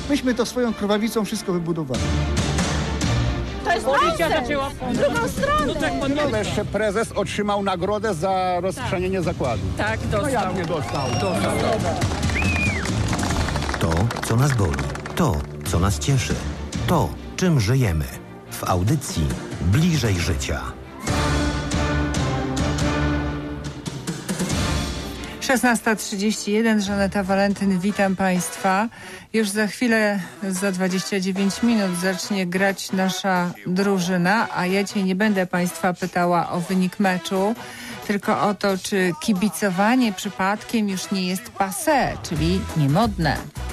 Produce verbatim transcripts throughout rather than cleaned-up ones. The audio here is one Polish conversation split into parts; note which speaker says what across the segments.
Speaker 1: Myśmy to swoją krwawicą wszystko wybudowali.
Speaker 2: To jest
Speaker 3: Policja
Speaker 2: nonsens.
Speaker 3: zaczęła
Speaker 2: W drugą stronę.
Speaker 3: No tak, pan
Speaker 4: Ale jeszcze prezes otrzymał nagrodę za rozstrzenienie zakładu.
Speaker 3: tak
Speaker 4: No
Speaker 3: dostał.
Speaker 4: jak nie dostał?
Speaker 3: Dostał.
Speaker 5: To, co nas boli. To, co nas cieszy. To, czym żyjemy. W audycji Bliżej Życia.
Speaker 6: szesnasta trzydzieści jeden, Żaneta Walentyn, witam Państwa. Już za chwilę, za dwadzieścia dziewięć minut zacznie grać nasza drużyna, a ja Cię nie będę Państwa pytała o wynik meczu, tylko o to, czy kibicowanie przypadkiem już nie jest passé, czyli niemodne.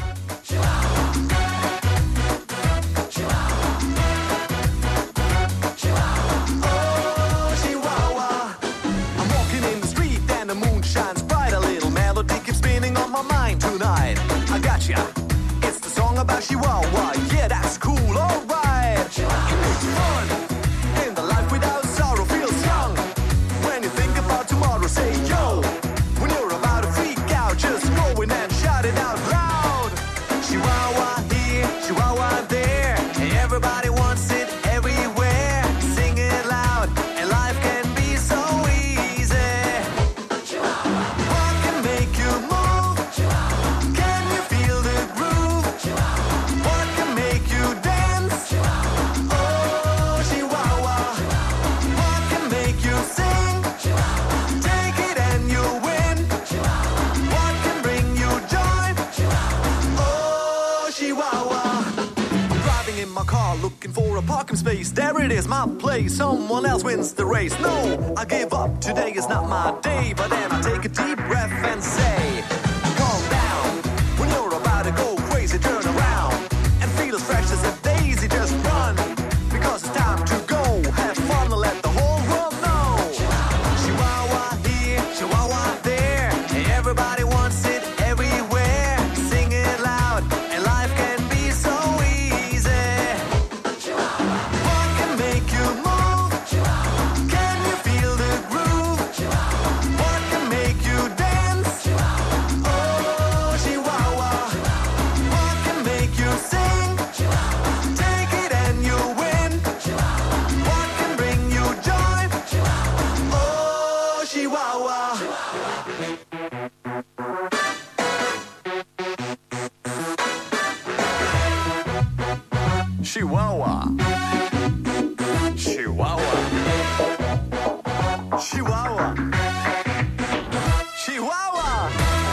Speaker 7: It's the song about Chihuahua. Yeah, that's cool, alright. It's fun. In the life without sorrow feels young. When you think about tomorrow, say yo. When you're about to freak out, just go in and shout it out loud. Chihuahua here, Chihuahua there. Everybody wants it everywhere. Sing it loud, and life can be so easy. What can make you move? Can you feel the groove? What can make you dance? Oh, Chihuahua. What can make you sing? Take it and you win. What can bring you joy? Oh, Chihuahua. I'm driving in my car looking for a parking space. There it is, my place. Someone else wins the race. No, I give up. Today is not my day. But then I take a deep breath and say, calm down. When you're about to go crazy, turn around and feel as fresh as a daisy. Just run, because it's time to go. Have fun and let the whole world know. Chihuahua here, Chihuahua there. Everybody wants it everywhere. Sing it loud, and life can be so easy. What can make you move? Can you feel the groove? What can make you dance? Oh, Chihuahua. What can make you sing? Take it and you win. What can bring you joy? Oh, Chihuahua. Chihuahua. Chihuahua. Chihuahua. Chihuahua.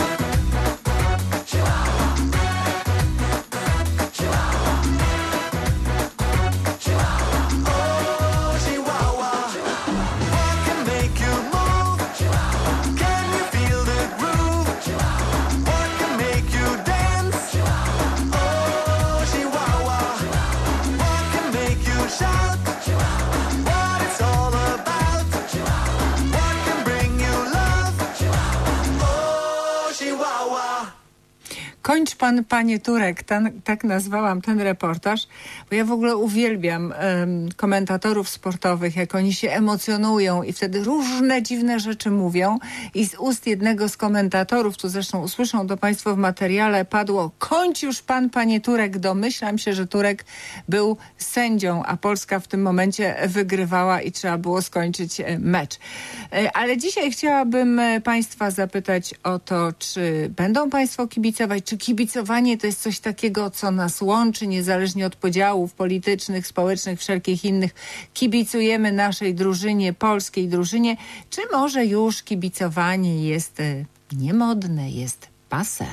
Speaker 7: Oh, Chihuahua. What can make you move? Can you feel the groove? What can make you dance? Oh, Chihuahua. What can make you shout? What it's all about? What can bring you love? Oh, Chihuahua.
Speaker 6: Kończ pan, panie Turek, tan, tak nazwałam ten reportaż, bo ja w ogóle uwielbiam em, komentatorów sportowych, jak oni się emocjonują i wtedy różne dziwne rzeczy mówią. I z ust jednego z komentatorów, tu zresztą usłyszą to państwo w materiale, padło: kończ już pan, panie Turek. Domyślam się, że Turek był sędzią, a Polska w tym momencie wygrywała i trzeba było skończyć e, mecz. E, Ale dzisiaj chciałabym e, państwa zapytać o to, czy będą państwo kibicować, czy kibicowanie to jest coś takiego, co nas łączy, niezależnie od podziałów politycznych, społecznych, wszelkich innych. Kibicujemy naszej drużynie, polskiej drużynie, czy może już kibicowanie jest e, niemodne, jest passé?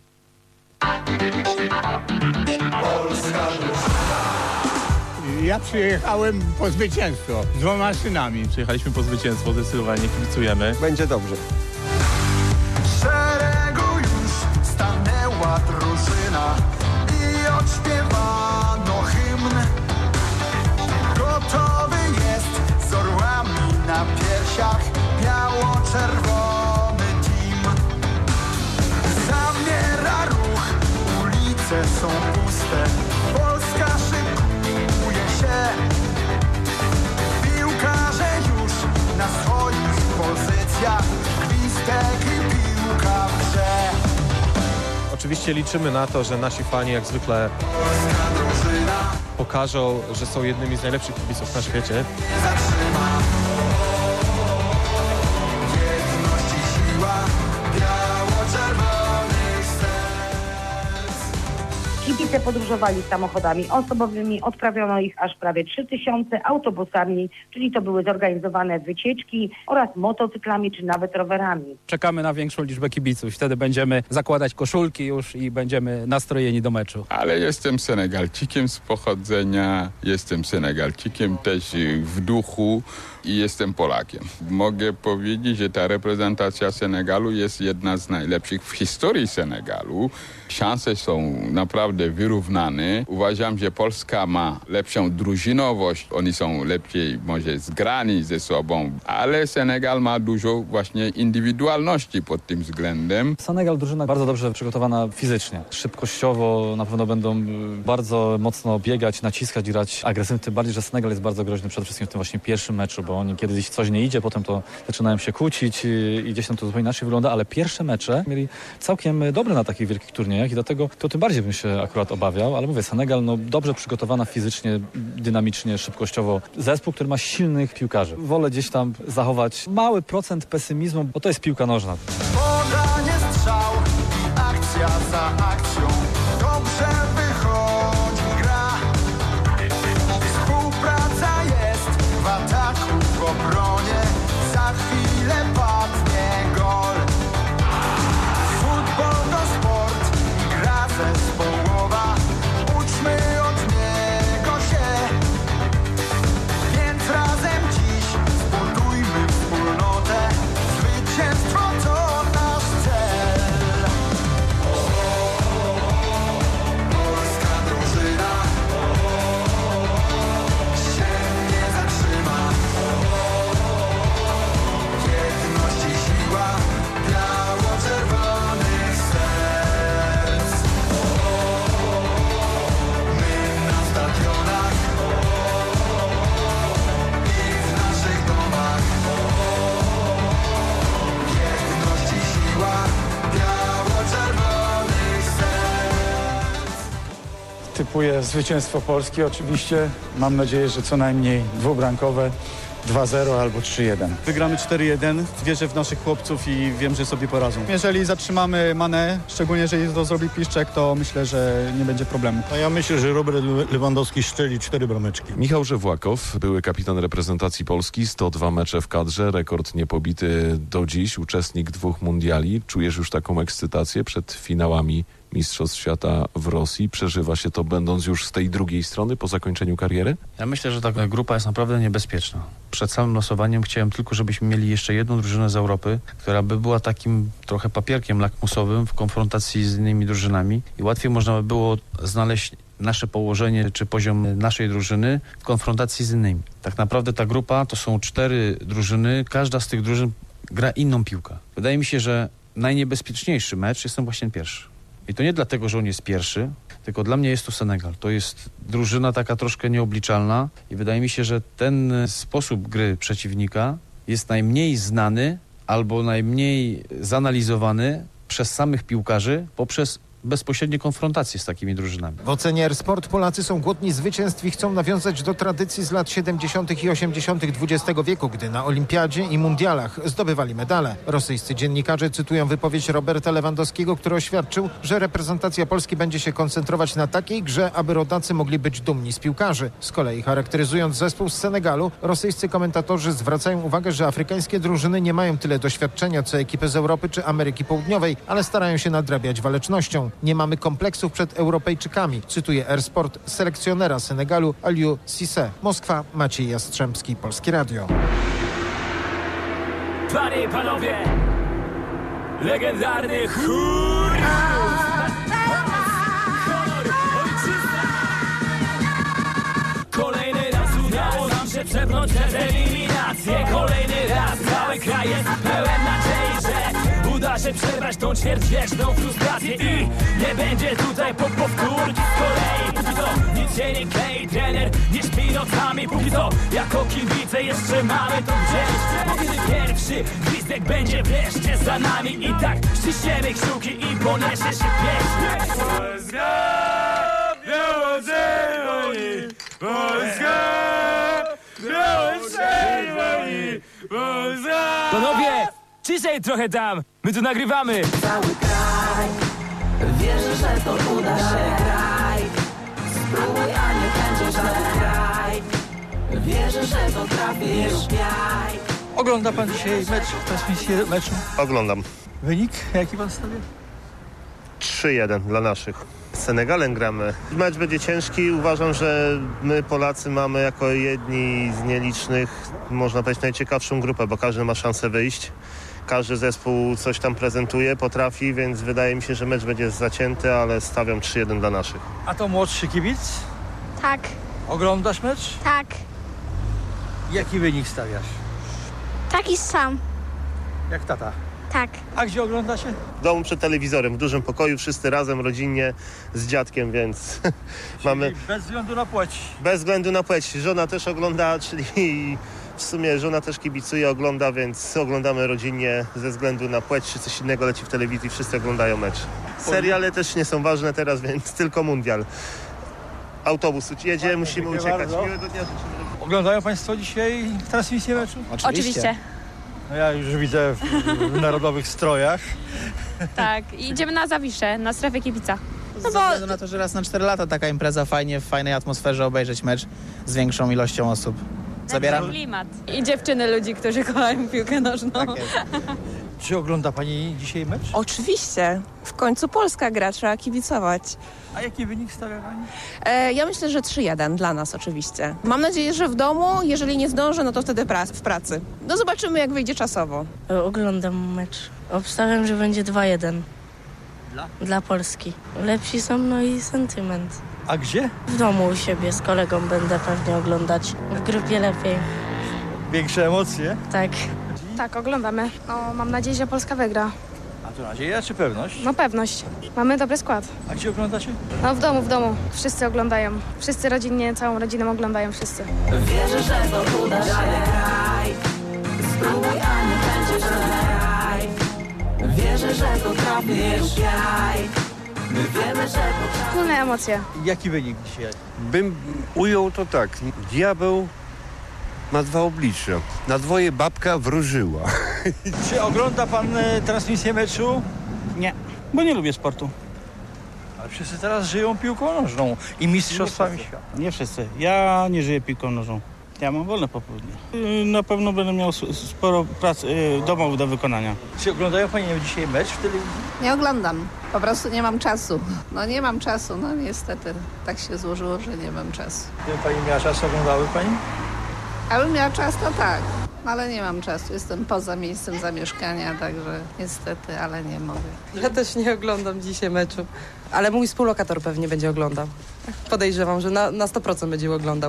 Speaker 4: Ja przyjechałem po zwycięstwo z dwoma synami.
Speaker 8: Przyjechaliśmy po zwycięstwo, zdecydowanie kibicujemy.
Speaker 4: Będzie dobrze.
Speaker 7: W szeregu już stanęła drużyna i odśpiewano hymn. Gotowy jest z orłami na piersiach biało-czerwony team. Zamiera ruch, ulice są puste, Polska szykuje się. Piłkarze już na swoich pozycjach, gwizdek i piłka w grze.
Speaker 3: Oczywiście liczymy na to, że nasi fani jak zwykle pokażą, że są jednymi z najlepszych kibiców na świecie.
Speaker 9: Kibice podróżowali samochodami osobowymi, odprawiono ich aż prawie trzy tysiące, autobusami, czyli to były zorganizowane wycieczki, oraz motocyklami czy nawet rowerami.
Speaker 10: Czekamy na większą liczbę kibiców, wtedy będziemy zakładać koszulki już i będziemy nastrojeni do meczu.
Speaker 11: Ale jestem Senegalczykiem z pochodzenia, jestem Senegalczykiem też w duchu i jestem Polakiem. Mogę powiedzieć, że ta reprezentacja Senegalu jest jedna z najlepszych w historii Senegalu. Szanse są naprawdę wyrównane. Uważam, że Polska ma lepszą drużynowość. Oni są lepiej może zgrani ze sobą, ale Senegal ma dużo właśnie indywidualności pod tym względem.
Speaker 10: Senegal drużyna bardzo dobrze przygotowana fizycznie. Szybkościowo na pewno będą bardzo mocno biegać, naciskać, grać agresywnie. Tym bardziej, że Senegal jest bardzo groźny przede wszystkim w tym właśnie pierwszym meczu, bo oni kiedyś coś nie idzie, potem to zaczynają się kłócić i, i gdzieś tam to zupełnie inaczej wygląda, ale pierwsze mecze mieli całkiem dobre na takich wielkich turniejach i dlatego to tym bardziej bym się akurat obawiał, ale mówię, Senegal no, dobrze przygotowana fizycznie, dynamicznie, szybkościowo. Zespół, który ma silnych piłkarzy. Wolę gdzieś tam zachować mały procent pesymizmu, bo to jest piłka nożna.
Speaker 7: Podanie, strzał, akcja za akcją, dobrze wychodzi gra. Współpraca jest w ataku, w obronie, za chwilę padnie gol. Futbol to sport, gra zespołowa, uczmy od niego się. Więc razem dziś zbudujmy wspólnotę, zwycięstwo to nasz cel. Polska drużyna się nie zatrzyma. Jedność i siła biało-czerwonych serc. My na stadionach i w naszych domach. Jedność i siła biało-czerwonych serc.
Speaker 1: Typuję zwycięstwo Polski oczywiście. Mam nadzieję, że co najmniej dwubramkowe, dwa zero albo trzy jeden.
Speaker 12: Wygramy cztery jeden, wierzę w naszych chłopców i wiem, że sobie poradzą. Jeżeli zatrzymamy Mané, szczególnie jeżeli to zrobi Piszczek, to myślę, że nie będzie problemu.
Speaker 13: A ja myślę, że Robert Lewandowski strzeli cztery brameczki.
Speaker 14: Michał Żewłakow, były kapitan reprezentacji Polski, sto dwa mecze w kadrze, rekord niepobity do dziś, uczestnik dwóch mundiali. Czujesz już taką ekscytację przed finałami Mistrzostw Świata w Rosji? Przeżywa się to będąc już z tej drugiej strony po zakończeniu kariery?
Speaker 15: Ja myślę, że ta grupa jest naprawdę niebezpieczna. Przed samym losowaniem chciałem tylko, żebyśmy mieli jeszcze jedną drużynę z Europy, która by była takim trochę papierkiem lakmusowym w konfrontacji z innymi drużynami i łatwiej można by było znaleźć nasze położenie czy poziom naszej drużyny w konfrontacji z innymi. Tak naprawdę ta grupa to są cztery drużyny, każda z tych drużyn gra inną piłkę. Wydaje mi się, że najniebezpieczniejszy mecz jest ten właśnie pierwszy. I to nie dlatego, że on jest pierwszy, tylko dla mnie jest to Senegal. To jest drużyna taka troszkę nieobliczalna i wydaje mi się, że ten sposób gry przeciwnika jest najmniej znany albo najmniej zanalizowany przez samych piłkarzy poprzez bezpośrednie konfrontacje z takimi drużynami.
Speaker 16: W ocenie R Sport Polacy są głodni zwycięstw i chcą nawiązać do tradycji z lat siedemdziesiątych i osiemdziesiątych dwudziestego wieku, gdy na olimpiadzie i mundialach zdobywali medale. Rosyjscy dziennikarze cytują wypowiedź Roberta Lewandowskiego, który oświadczył, że reprezentacja Polski będzie się koncentrować na takiej grze, aby rodacy mogli być dumni z piłkarzy. Z kolei charakteryzując zespół z Senegalu, rosyjscy komentatorzy zwracają uwagę, że afrykańskie drużyny nie mają tyle doświadczenia co ekipy z Europy czy Ameryki Południowej, ale starają się nadrabiać walecznością. Nie mamy kompleksów przed Europejczykami, cytuje R Sport selekcjonera Senegalu Aliou Cissé. Moskwa, Maciej Jastrzębski, Polskie Radio.
Speaker 17: Panie i panowie, legendarny chór! Honor, ojczyzna! Kolejny raz udało nam się przepchnąć przez eliminację. Kolejny raz cały kraj jest pełen nadziei, że uda uda się przebrać tą ćwierćwieczną frustrację i nie będzie tutaj po powtórki z kolei. Póki to nic się nie klei, trener nie śpi nocami. Póki to jako kibice jeszcze mamy to gdzieś. Bo kiedy pierwszy gwizdek będzie wreszcie za nami i tak ściśniemy kciuki i poniesie się pieśń. Polska! Biało-czerwoni! Polska! Biało-czerwoni! Polska! Panowie, ciszej trochę tam! My tu nagrywamy!
Speaker 18: Cały kraj wierzy, że to uda się. Graj, spróbuj, a nie będzie żaden kraj. Wierzy, że to trafisz, śpiaj.
Speaker 13: Ogląda pan dzisiaj mecz, transmisję meczu?
Speaker 19: Oglądam.
Speaker 13: Wynik jaki pan stawia?
Speaker 19: trzy jeden dla naszych. Z Senegalem gramy. Mecz będzie ciężki. Uważam, że my Polacy mamy jako jedni z nielicznych, można powiedzieć, najciekawszą grupę, bo każdy ma szansę wyjść. Każdy zespół coś tam prezentuje, potrafi, więc wydaje mi się, że mecz będzie zacięty, ale stawiam trzy jeden dla naszych.
Speaker 13: A to młodszy kibic?
Speaker 20: Tak,
Speaker 13: Oglądasz mecz?
Speaker 20: tak.
Speaker 13: Jaki wynik stawiasz?
Speaker 20: Taki sam.
Speaker 13: Jak tata.
Speaker 20: Tak.
Speaker 13: A gdzie oglądacie?
Speaker 19: W domu przed telewizorem, w dużym pokoju, wszyscy razem, rodzinnie, z dziadkiem, więc mamy...
Speaker 13: Bez względu na płeć.
Speaker 19: Bez względu na płeć. Żona też ogląda, czyli w sumie żona też kibicuje, ogląda, więc oglądamy rodzinnie ze względu na płeć, czy coś innego leci w telewizji, wszyscy oglądają mecz. Seriale też nie są ważne teraz, więc tylko mundial. Autobus jedzie, Panie, musimy uciekać.
Speaker 13: Bardzo.
Speaker 19: Miłego dnia.
Speaker 13: Oglądają państwo dzisiaj transmisję meczu?
Speaker 2: Oczywiście. Oczywiście.
Speaker 13: No ja już widzę w, w narodowych strojach.
Speaker 2: Tak, idziemy na Zawiszę, na strefę kibica.
Speaker 21: No bo... Ze względu na to, że raz na cztery lata taka impreza, fajnie, w fajnej atmosferze obejrzeć mecz z większą ilością osób. Zabieram.
Speaker 2: Klimat. I dziewczyny ludzi, którzy kochają piłkę nożną.
Speaker 21: Tak jest.
Speaker 13: Czy ogląda pani dzisiaj mecz?
Speaker 22: Oczywiście. W końcu Polska gra, trzeba kibicować.
Speaker 13: A jaki wynik stawia pani?
Speaker 22: E, ja myślę, że trzy jeden dla nas oczywiście. Mam nadzieję, że w domu, jeżeli nie zdążę, no to wtedy pra- w pracy. No zobaczymy, jak wyjdzie czasowo.
Speaker 23: Oglądam mecz. Obstawiam, że będzie dwa jeden.
Speaker 13: Dla?
Speaker 23: Dla Polski. Lepsi są, no i sentyment.
Speaker 13: A gdzie?
Speaker 23: W domu u siebie z kolegą będę pewnie oglądać. W grupie lepiej.
Speaker 13: Większe emocje?
Speaker 23: Tak.
Speaker 24: Tak, oglądamy. No, mam nadzieję, że Polska wygra.
Speaker 13: A to nadzieja czy pewność?
Speaker 24: No pewność. Mamy dobry skład.
Speaker 13: A gdzie oglądacie?
Speaker 24: No w domu, w domu. Wszyscy oglądają. Wszyscy rodzinnie, całą rodziną oglądają wszyscy.
Speaker 18: Wierzę, że to uda się. Graj, spróbuj, a nie będzie żaden kraj. Wierzę, że to trafisz, śpiaj. My wiemy, że to
Speaker 24: Wspólne emocje.
Speaker 13: Jaki wynik dzisiaj?
Speaker 25: Bym ujął to tak. Diabeł ma dwa oblicza. Na dwoje babka wróżyła.
Speaker 13: Czy ogląda pan e, transmisję meczu?
Speaker 26: Nie, bo nie lubię sportu.
Speaker 13: Ale wszyscy teraz żyją piłką nożną i mistrzostwami świata.
Speaker 26: Nie wszyscy. Ja nie żyję piłką nożną. Ja mam wolne popołudnie. Yy, Na pewno będę miał s- sporo prac yy, domowych do wykonania.
Speaker 13: Czy oglądają pani dzisiaj mecz w telewizji?
Speaker 27: Nie oglądam. Po prostu nie mam czasu. No nie mam czasu, no niestety. Tak się złożyło, że nie mam czasu.
Speaker 13: Gdyby pani miała czas, oglądały pani?
Speaker 27: Abym miała czas, to tak. Ale nie mam czasu. Jestem poza miejscem zamieszkania, także niestety, ale nie mogę.
Speaker 28: Ja też nie oglądam dzisiaj meczu, ale mój współlokator pewnie będzie oglądał. Podejrzewam, że na, na sto procent będzie oglądał.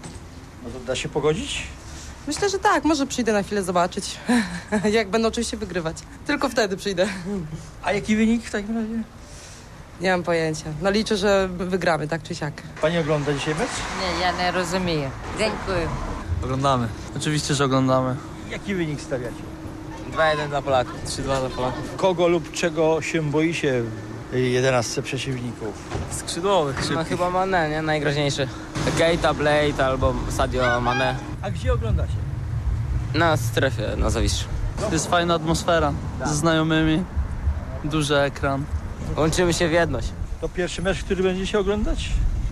Speaker 13: No to da się pogodzić?
Speaker 28: Myślę, że tak, może przyjdę na chwilę zobaczyć, jak będą oczywiście wygrywać. Tylko wtedy przyjdę.
Speaker 13: A jaki wynik w takim razie?
Speaker 28: Nie mam pojęcia. No liczę, że wygramy, tak czy siak.
Speaker 13: Pani ogląda dzisiaj mecz?
Speaker 29: Nie, ja nie rozumiem. Dziękuję.
Speaker 30: Oglądamy. Oczywiście, że oglądamy.
Speaker 13: Jaki wynik stawiacie?
Speaker 30: dwa jeden dla Polaków. trzy dwa dla Polaków.
Speaker 13: Kogo lub czego się boicie w jedenastce przeciwników?
Speaker 30: Skrzydłowych, szybkich.
Speaker 31: No chyba Mané, nie? Najgroźniejszy. Keita, Blade albo Sadio Mané.
Speaker 13: A gdzie oglądacie?
Speaker 31: Na strefie, na Zawiszy.
Speaker 30: Jest fajna atmosfera. Ze znajomymi. Duży ekran.
Speaker 31: Łączymy się w jedność.
Speaker 13: To pierwszy mecz, który będziecie oglądać?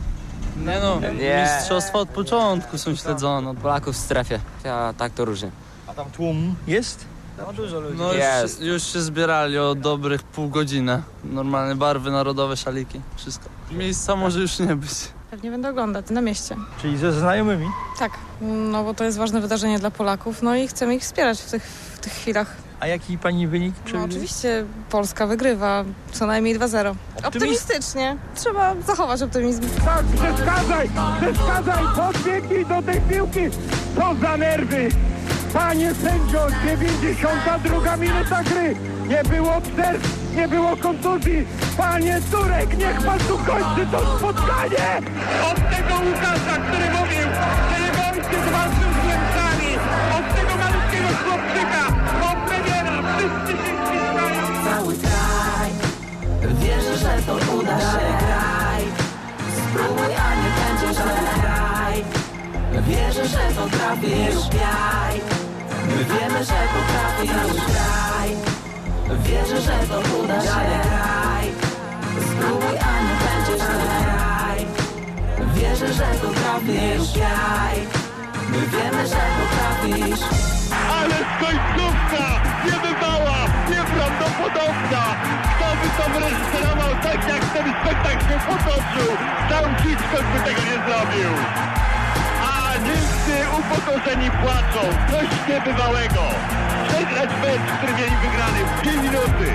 Speaker 30: Nie no,
Speaker 31: Nie.
Speaker 30: mistrzostwa od początku są śledzone.
Speaker 31: Polaków w strefie. Ja tak to różnie.
Speaker 13: A tam tłum jest? No dużo ludzi.
Speaker 30: No już, już się zbierali od dobrych pół godziny. Normalne barwy narodowe, szaliki, wszystko. Miejsca może już nie być.
Speaker 24: Pewnie będę oglądać na mieście.
Speaker 13: Czyli ze znajomymi?
Speaker 24: Tak, no bo to jest ważne wydarzenie dla Polaków, no i chcemy ich wspierać w tych, w tych chwilach.
Speaker 13: A jaki pani wynik
Speaker 24: No
Speaker 13: przewiduje?
Speaker 24: oczywiście Polska wygrywa co najmniej dwa zero. Optymistycznie. Trzeba zachować optymizm.
Speaker 17: Tak, przeszkadzaj! Przeszkadzaj! Podbiegnij do tej piłki! Co za nerwy! Panie sędzio, dziewięćdziesiąta druga minuta gry!
Speaker 1: nie było przerw, nie było kontuzji. Panie Turek, niech pan tu kończy to spotkanie! Od tego Łukasza, który mówił, że nie bądźcie z walczą z Niemcami, od tego malutkiego chłopczyka, od premiera, wszyscy się ściskają.
Speaker 18: Cały kraj wierzy, że to uda się. Graj, spróbuj, a nie będzie źle. Graj, wierzę, że to trafisz. Śpiaj, my wiemy, że potrafisz. Graj, wierzę, że to uda się. Graj, spróbuj, a nie będzie źle. Graj, wierzę, że to trafisz. Śpiaj, my wiemy, że potrafisz.
Speaker 1: Ale końcówka niebywała, nieprawdopodobna. Kto by to wyreżyserował tak, jak ten spektakl się potoczył? Sam Hitchcock by tego nie zrobił. A Niemcy upokorzeni płaczą. Coś niebywałego. Przegrać mecz, który mieli wygrany w dwie minuty.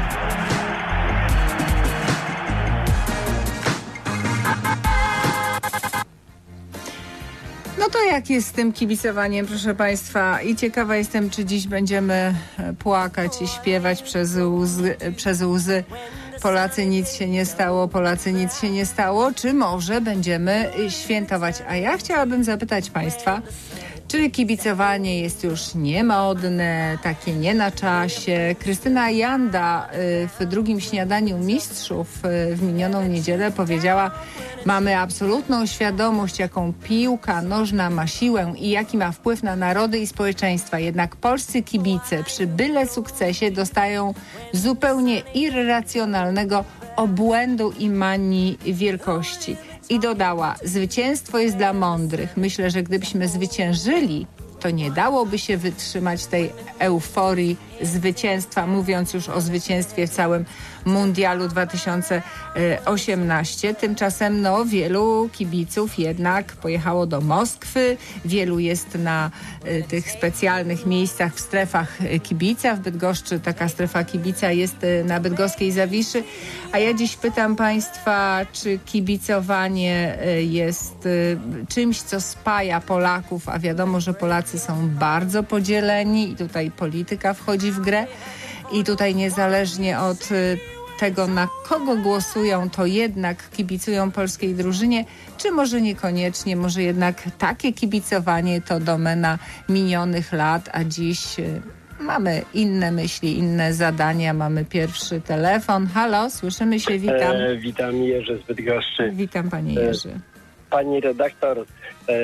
Speaker 3: No to jak jest z tym kibicowaniem, proszę Państwa? I ciekawa jestem, czy dziś będziemy płakać i śpiewać przez łzy, przez łzy. Polacy, nic się nie stało, Polacy, nic się nie stało, czy może będziemy świętować? A ja chciałabym zapytać Państwa, czy kibicowanie jest już niemodne, takie nie na czasie? Krystyna Janda w drugim śniadaniu mistrzów w minioną niedzielę powiedziała: mamy absolutną świadomość, jaką piłka nożna ma siłę i jaki ma wpływ na narody i społeczeństwa. Jednak polscy kibice przy byle sukcesie dostają zupełnie irracjonalnego obłędu i manii wielkości. I dodała: zwycięstwo jest dla mądrych. Myślę, że gdybyśmy zwyciężyli, to nie dałoby się wytrzymać tej euforii zwycięstwa, mówiąc już o zwycięstwie w całym Mundialu dwa tysiące osiemnastym. Tymczasem no, wielu kibiców jednak pojechało do Moskwy, wielu jest na y, tych specjalnych miejscach w strefach kibica. W Bydgoszczy taka strefa kibica jest y, na bydgoskiej Zawiszy. A ja dziś pytam Państwa, czy kibicowanie y, jest y, czymś, co spaja Polaków, a wiadomo, że Polacy są bardzo podzieleni i tutaj polityka wchodzi w grę. I tutaj niezależnie od tego, na kogo głosują, to jednak kibicują polskiej drużynie, czy może niekoniecznie, może jednak takie kibicowanie to domena minionych lat, a dziś mamy inne myśli, inne zadania. Mamy pierwszy telefon. Halo, słyszymy się, witam.
Speaker 4: E, witam, Jerzy z Bydgoszczy.
Speaker 3: Witam, panie Jerzy.
Speaker 4: E, pani redaktor, e,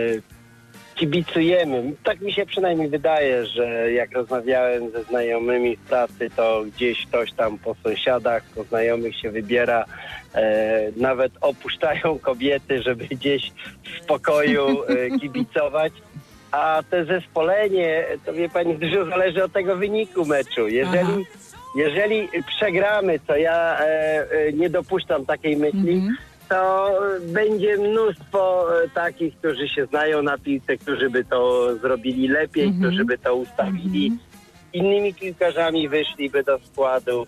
Speaker 4: kibicujemy. Tak mi się przynajmniej wydaje, że jak rozmawiałem ze znajomymi w pracy, to gdzieś ktoś tam po sąsiadach, po znajomych się wybiera. E, nawet opuszczają kobiety, żeby gdzieś w spokoju e, kibicować. A te zespolenie, to wie pani, dużo zależy od tego wyniku meczu. Jeżeli, jeżeli przegramy, to ja e, e, nie dopuszczam takiej myśli, mm-hmm. to będzie mnóstwo takich, którzy się znają na piłce, którzy by to zrobili lepiej, mm-hmm. którzy by to ustawili. Mm-hmm. Innymi piłkarzami wyszliby do składu.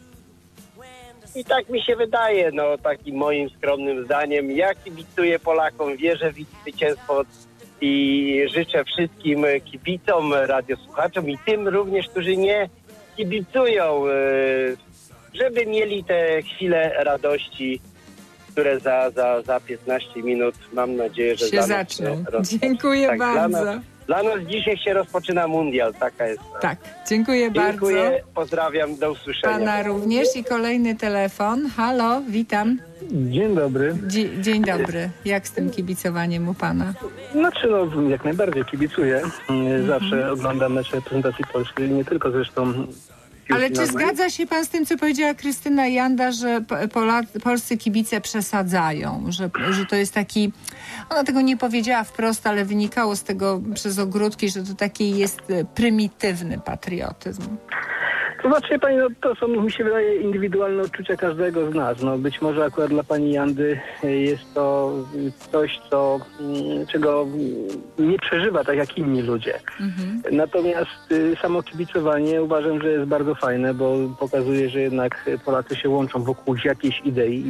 Speaker 4: I tak mi się wydaje, no takim moim skromnym zdaniem. Ja kibicuję Polakom, wierzę w zwycięstwo i życzę wszystkim kibicom, radiosłuchaczom i tym również, którzy nie kibicują, żeby mieli te chwile radości, które za, za, za piętnaście minut, mam nadzieję, że
Speaker 3: się zaczną. Dziękuję
Speaker 4: tak,
Speaker 3: bardzo.
Speaker 4: Dla nas, dla nas dzisiaj się rozpoczyna mundial, taka jest.
Speaker 3: Tak, dziękuję,
Speaker 4: dziękuję
Speaker 3: bardzo.
Speaker 4: Pozdrawiam, do usłyszenia.
Speaker 3: Pana również i kolejny telefon. Halo, witam.
Speaker 5: Dzień dobry.
Speaker 3: Dzie, dzień dobry. Jak z tym kibicowaniem u pana?
Speaker 5: Znaczy, no, jak najbardziej kibicuję. Zawsze mhm. oglądam mecze reprezentacji polskiej, nie tylko zresztą.
Speaker 3: Ale czy zgadza się pan z tym, co powiedziała Krystyna Janda, że Pola, polscy kibice przesadzają, że, że to jest taki, ona tego nie powiedziała wprost, ale wynikało z tego przez ogródki, że to taki jest prymitywny patriotyzm?
Speaker 5: To znaczy, pani, no, to są, mi się wydaje, indywidualne odczucia każdego z nas. No, być może akurat dla pani Jandy jest to coś, co, czego nie przeżywa tak jak inni ludzie. Mhm. Natomiast y, samo kibicowanie uważam, że jest bardzo fajne, bo pokazuje, że jednak Polacy się łączą wokół jakiejś idei i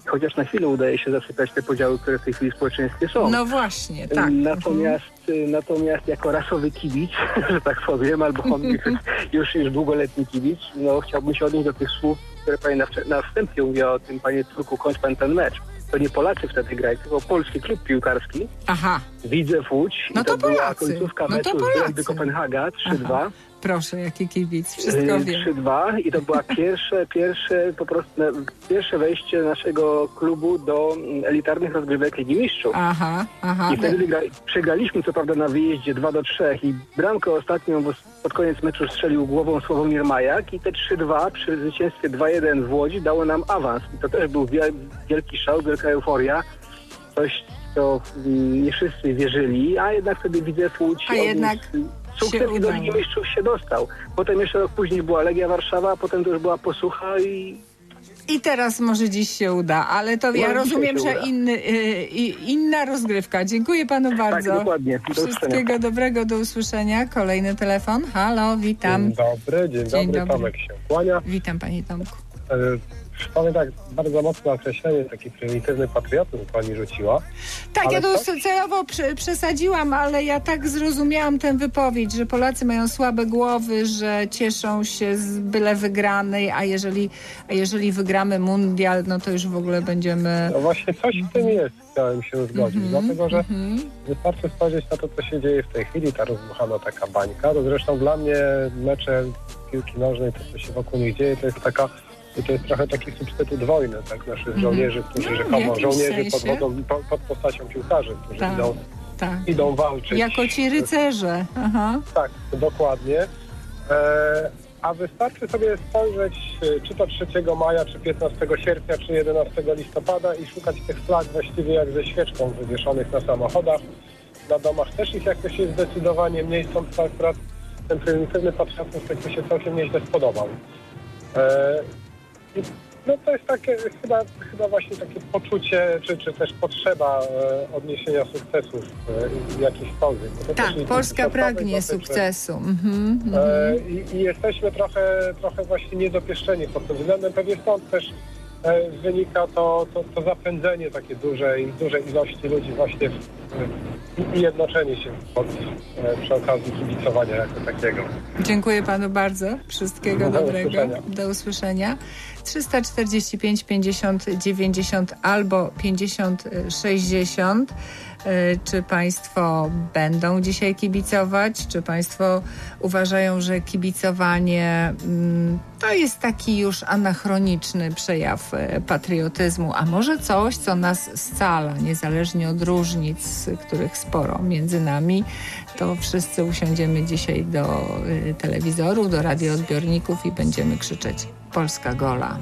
Speaker 5: chociaż na chwilę udaje się zasypać te podziały, które w tej chwili w społeczeństwie są.
Speaker 3: No właśnie, tak.
Speaker 5: Natomiast, mhm. natomiast jako rasowy kibic, że tak powiem, albo już, już długoletni kibic, no chciałbym się odnieść do tych słów, które pani na, na wstępie mówiła o tym, panie Turku, kończ pan ten mecz. To nie Polacy wtedy grają, tylko polski klub piłkarski.
Speaker 3: Aha.
Speaker 5: Widzew Łódź.
Speaker 3: No
Speaker 5: I to,
Speaker 3: to
Speaker 5: była
Speaker 3: Polacy.
Speaker 5: końcówka
Speaker 3: No
Speaker 5: meczu
Speaker 3: to
Speaker 5: z Brygdy Kopenhaga trzy dwa.
Speaker 3: Proszę, jaki kibic, wszystko wiem.
Speaker 5: trzy dwa i to była pierwsze, pierwsze po prostu pierwsze wejście naszego klubu do elitarnych rozgrywek Ligi Mistrzów.
Speaker 3: Aha, aha.
Speaker 5: I wtedy wygra... przegraliśmy co prawda na wyjeździe dwa do trzech i bramkę ostatnią bo pod koniec meczu strzelił głową Sławomir Majak i te trzy dwa przy zwycięstwie dwa jeden w Łodzi dało nam awans. I to też był wielki szał, wielka euforia. Coś, co nie wszyscy wierzyli, a jednak wtedy Widzew Łódź
Speaker 3: a jednak
Speaker 5: sukces i do Ligi Mistrzów się dostał. Potem jeszcze rok później była Legia Warszawa, a potem to już była Posłucha i...
Speaker 3: I teraz może dziś się uda, ale to ja rozumiem, że inny, y, inna rozgrywka. Dziękuję panu bardzo.
Speaker 5: Tak, dokładnie. Do
Speaker 3: Wszystkiego
Speaker 5: usłyszenia.
Speaker 3: dobrego, do usłyszenia. Kolejny telefon. Halo, witam.
Speaker 6: Dzień dobry, dzień,
Speaker 3: dzień
Speaker 6: dobry,
Speaker 3: dobry,
Speaker 6: Tomek się kłania.
Speaker 3: Witam panie Tomku.
Speaker 6: Powiem tak, bardzo mocne określenie, taki prymitywny patriotyzm pani rzuciła.
Speaker 3: Tak,
Speaker 6: ale
Speaker 3: ja to
Speaker 6: to...
Speaker 3: celowo przy, przesadziłam, ale ja tak zrozumiałam tę wypowiedź, że Polacy mają słabe głowy, że cieszą się z byle wygranej, a jeżeli, a jeżeli wygramy mundial, no to już w ogóle będziemy...
Speaker 6: No właśnie coś w tym jest, chciałem się zgodzić,
Speaker 3: mm-hmm,
Speaker 6: dlatego że
Speaker 3: mm-hmm.
Speaker 6: wystarczy spojrzeć na to, co się dzieje w tej chwili, ta rozbuchana taka bańka. To zresztą dla mnie mecze piłki nożnej, to co się wokół nich dzieje, to jest taka I to jest trochę taki substytut wojny, tak? Naszych mm-hmm. żołnierzy, którzy no, rzekomo żołnierzy pod, wodą, pod, pod postacią piłkarzy, którzy
Speaker 3: tak,
Speaker 6: idą,
Speaker 3: tak.
Speaker 6: idą walczyć.
Speaker 3: Jako ci rycerze. Aha.
Speaker 6: Tak, dokładnie. E, a wystarczy sobie spojrzeć, czy to trzeciego maja, czy piętnastego sierpnia, czy jedenastego listopada i szukać tych flag właściwie jak ze świeczką wywieszonych na samochodach. Na domach też ich jakoś jest zdecydowanie mniej, stąd akurat ten prymitywny patriotyzm tak mi się całkiem nieźle spodobał. E, No to jest takie chyba, chyba właśnie takie poczucie, czy, czy też potrzeba e, odniesienia sukcesów e, jakichkolwiek.
Speaker 3: Tak, Polska pragnie dotyczy, sukcesu. Mm-hmm, mm-hmm.
Speaker 6: E, i, I jesteśmy trochę, trochę właśnie niedopieszczeni pod tym względem. Pewnie stąd też e, wynika to, to, to zapędzenie takie dużej, dużej ilości ludzi właśnie w, i, i jednoczenie się pod, e, przy okazji kibicowania jako takiego.
Speaker 3: Dziękuję panu bardzo. Wszystkiego
Speaker 6: Do
Speaker 3: dobrego.
Speaker 6: usłyszenia.
Speaker 3: Do usłyszenia. trzysta czterdzieści pięć pięćdziesiąt dziewięćdziesiąt albo pięćdziesiąt sześćdziesiąt. Czy państwo będą dzisiaj kibicować? Czy państwo uważają, że kibicowanie to jest taki już anachroniczny przejaw patriotyzmu, a może coś, co nas scala, niezależnie od różnic, których sporo między nami, to wszyscy usiądziemy dzisiaj do telewizorów, do radioodbiorników i będziemy krzyczeć Polska gola.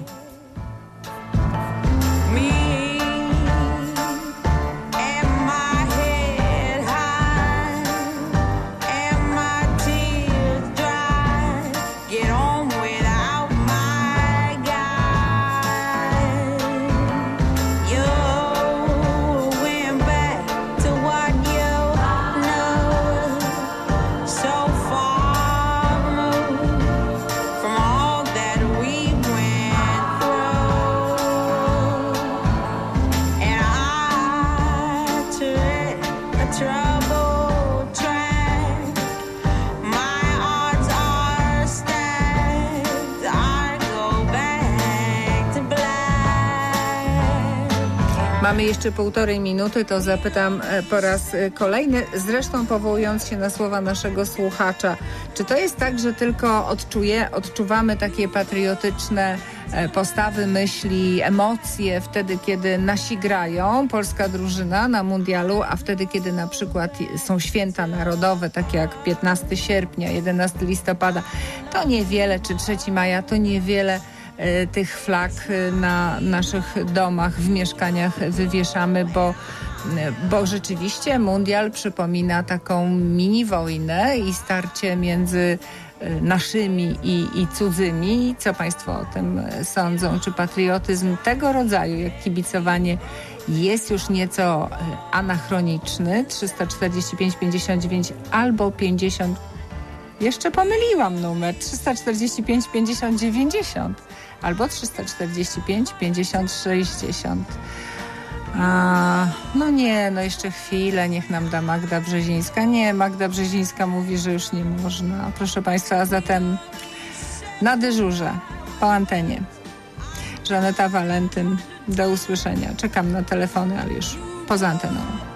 Speaker 3: Mamy jeszcze półtorej minuty, to zapytam po raz kolejny, zresztą powołując się na słowa naszego słuchacza. Czy to jest tak, że tylko odczuje, odczuwamy takie patriotyczne postawy, myśli, emocje wtedy, kiedy nasi grają, polska drużyna na mundialu, a wtedy, kiedy na przykład są święta narodowe, takie jak piętnastego sierpnia, jedenastego listopada, to niewiele, czy trzeciego maja, to niewiele tych flag na naszych domach, w mieszkaniach wywieszamy, bo, bo rzeczywiście mundial przypomina taką mini wojnę i starcie między naszymi i, i cudzymi. Co państwo o tym sądzą? Czy patriotyzm tego rodzaju, jak kibicowanie, jest już nieco anachroniczny? trzysta czterdzieści pięć pięćdziesiąt dziewięć albo pięćdziesiąt Jeszcze pomyliłam numer trzysta czterdzieści pięć pięćdziesiąt dziewięćdziesiąt albo trzysta czterdzieści pięć pięćdziesiąt sześćdziesiąt. A, no nie, no jeszcze chwilę, niech nam da Magda Brzezińska. Nie, Magda Brzezińska mówi, że już nie można. Proszę Państwa, a zatem na dyżurze, po antenie. Żaneta Walentyn, do usłyszenia. Czekam na telefony, ale już poza anteną.